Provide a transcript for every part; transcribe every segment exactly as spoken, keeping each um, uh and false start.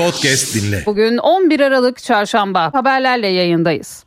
podcast dinle. Bugün on bir Aralık Çarşamba, haberlerle yayındayız.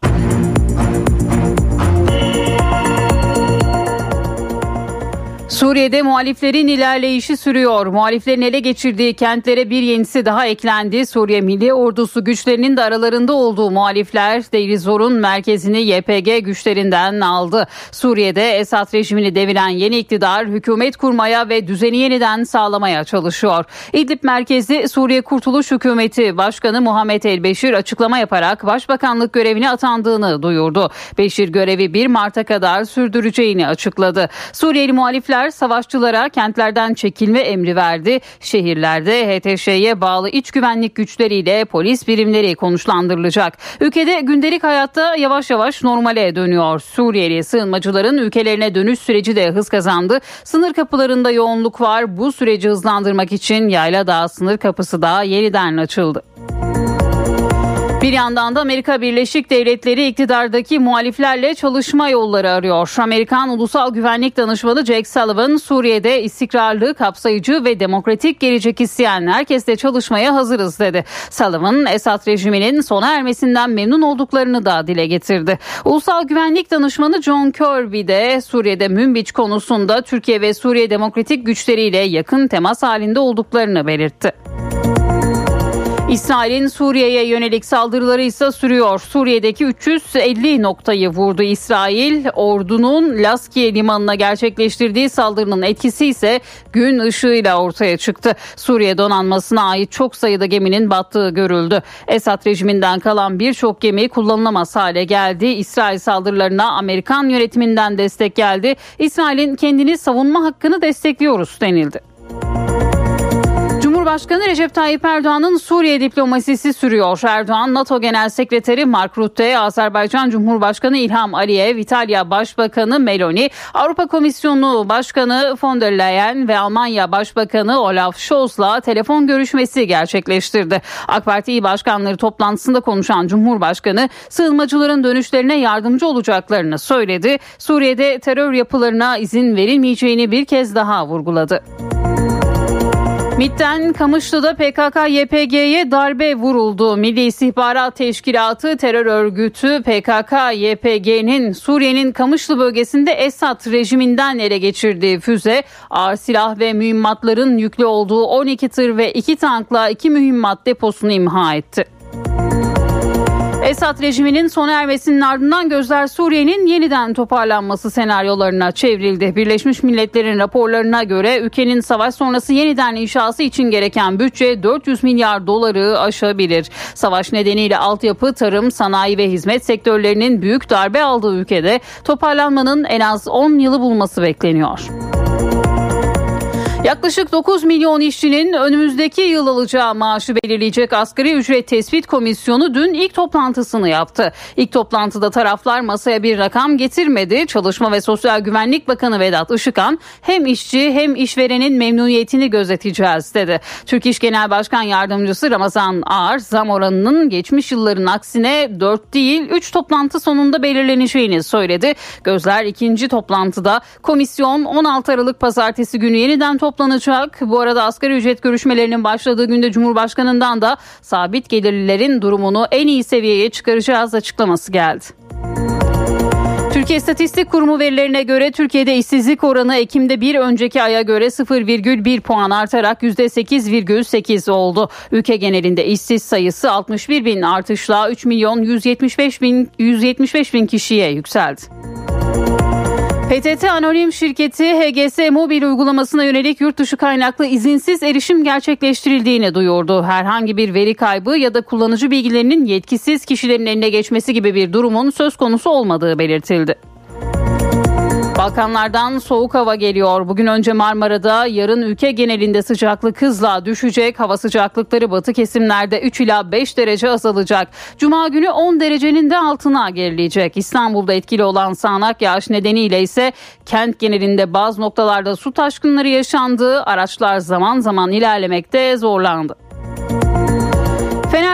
Suriye'de muhaliflerin ilerleyişi sürüyor. Muhaliflerin ele geçirdiği kentlere bir yenisi daha eklendi. Suriye Milli Ordusu güçlerinin de aralarında olduğu muhalifler Deir ez-Zor'un merkezini Y P G güçlerinden aldı. Suriye'de Esad rejimini deviren yeni iktidar hükümet kurmaya ve düzeni yeniden sağlamaya çalışıyor. İdlib merkezi Suriye Kurtuluş Hükümeti Başkanı Muhammed el-Beşir açıklama yaparak başbakanlık görevine atandığını duyurdu. Beşir görevi bir Mart'a kadar sürdüreceğini açıkladı. Suriyeli muhalifler savaşçılara kentlerden çekilme emri verdi. Şehirlerde H T Ş'ye bağlı iç güvenlik güçleriyle polis birimleri konuşlandırılacak. Ülkede gündelik hayatta yavaş yavaş normale dönüyor. Suriyeli sığınmacıların ülkelerine dönüş süreci de hız kazandı. Sınır kapılarında yoğunluk var. Bu süreci hızlandırmak için Yayladağ sınır kapısı da yeniden açıldı. Bir yandan da Amerika Birleşik Devletleri iktidardaki muhaliflerle çalışma yolları arıyor. Amerikan Ulusal Güvenlik Danışmanı Jake Sullivan, Suriye'de istikrarlı, kapsayıcı ve demokratik gelecek isteyen herkesle çalışmaya hazırız dedi. Sullivan, Esad rejiminin sona ermesinden memnun olduklarını da dile getirdi. Ulusal Güvenlik Danışmanı John Kirby de Suriye'de Münbiç konusunda Türkiye ve Suriye Demokratik güçleriyle yakın temas halinde olduklarını belirtti. İsrail'in Suriye'ye yönelik saldırıları ise sürüyor. Suriye'deki üç yüz elli noktayı vurdu İsrail. Ordunun Laskiye limanına gerçekleştirdiği saldırının etkisi ise gün ışığıyla ortaya çıktı. Suriye donanmasına ait çok sayıda geminin battığı görüldü. Esad rejiminden kalan birçok gemi kullanılamaz hale geldi. İsrail saldırılarına Amerikan yönetiminden destek geldi. İsrail'in kendini savunma hakkını destekliyoruz denildi. Cumhurbaşkanı Recep Tayyip Erdoğan'ın Suriye diplomasisi sürüyor. Erdoğan, NATO Genel Sekreteri Mark Rutte, Azerbaycan Cumhurbaşkanı İlham Aliyev, İtalya Başbakanı Meloni, Avrupa Komisyonu Başkanı von der Leyen ve Almanya Başbakanı Olaf Scholz'la telefon görüşmesi gerçekleştirdi. AK Parti İl Başkanları toplantısında konuşan Cumhurbaşkanı, sığınmacıların dönüşlerine yardımcı olacaklarını söyledi. Suriye'de terör yapılarına izin verilmeyeceğini bir kez daha vurguladı. MİT'ten Kamışlı'da P K K Y P G'ye darbe vuruldu. Milli İstihbarat Teşkilatı terör örgütü P K K Y P G'nin Suriye'nin Kamışlı bölgesinde Esad rejiminden ele geçirdiği füze, ağır silah ve mühimmatların yüklü olduğu on iki tır ve iki tankla iki mühimmat deposunu imha etti. Esad rejiminin sona ermesinin ardından gözler Suriye'nin yeniden toparlanması senaryolarına çevrildi. Birleşmiş Milletler'in raporlarına göre ülkenin savaş sonrası yeniden inşası için gereken bütçe dört yüz milyar doları aşabilir. Savaş nedeniyle altyapı, tarım, sanayi ve hizmet sektörlerinin büyük darbe aldığı ülkede toparlanmanın en az on yılı bulması bekleniyor. Yaklaşık dokuz milyon işçinin önümüzdeki yıl alacağı maaşı belirleyecek Asgari Ücret Tespit Komisyonu dün ilk toplantısını yaptı. İlk toplantıda taraflar masaya bir rakam getirmedi. Çalışma ve Sosyal Güvenlik Bakanı Vedat Işıkhan, hem işçi hem işverenin memnuniyetini gözeteceğiz dedi. Türk İş Genel Başkan Yardımcısı Ramazan Ağar, zam oranının geçmiş yılların aksine dört değil üç toplantı sonunda belirleneceğini söyledi. Gözler ikinci toplantıda. Komisyon on altı Aralık Pazartesi günü yeniden toplanacak. Bu arada asgari ücret görüşmelerinin başladığı günde Cumhurbaşkanı'ndan da sabit gelirlilerin durumunu en iyi seviyeye çıkaracağız açıklaması geldi. Türkiye İstatistik Kurumu verilerine göre Türkiye'de işsizlik oranı Ekim'de bir önceki aya göre sıfır virgül bir puan artarak yüzde sekiz virgül sekiz oldu. Ülke genelinde işsiz sayısı altmış bir bin artışla üç milyon yüz yetmiş beş bin yüz yetmiş beş bin kişiye yükseldi. P T T Anonim Şirketi H G S mobil uygulamasına yönelik yurt dışı kaynaklı izinsiz erişim gerçekleştirildiğini duyurdu. Herhangi bir veri kaybı ya da kullanıcı bilgilerinin yetkisiz kişilerin eline geçmesi gibi bir durumun söz konusu olmadığı belirtildi. Balkanlardan soğuk hava geliyor. Bugün önce Marmara'da, yarın ülke genelinde sıcaklık hızla düşecek. Hava sıcaklıkları batı kesimlerde üç ila beş derece azalacak. Cuma günü on derecenin de altına gerileyecek. İstanbul'da etkili olan sağanak yağış nedeniyle ise kent genelinde bazı noktalarda su taşkınları yaşandı. Araçlar zaman zaman ilerlemekte zorlandı. Fener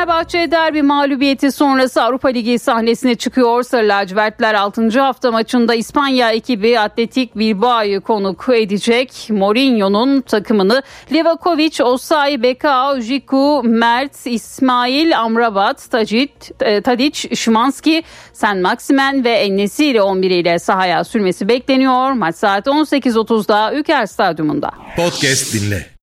Fenerbahçe derbi mağlubiyeti sonrası Avrupa Ligi sahnesine çıkıyor. Sarı lacivertler altıncı hafta maçında İspanya ekibi Atletik Bilbao'yu konuk edecek. Mourinho'nun takımını Livakovic, Osayi, Bekao, Jiku, Mert, İsmail, Amrabat, Tadic, Tadic, Szymanski, Saint-Maximin ve En-Nesyri on bir ile sahaya sürmesi bekleniyor. Maç saat on sekiz otuzda Ülker Stadyumunda. Podcast dinle.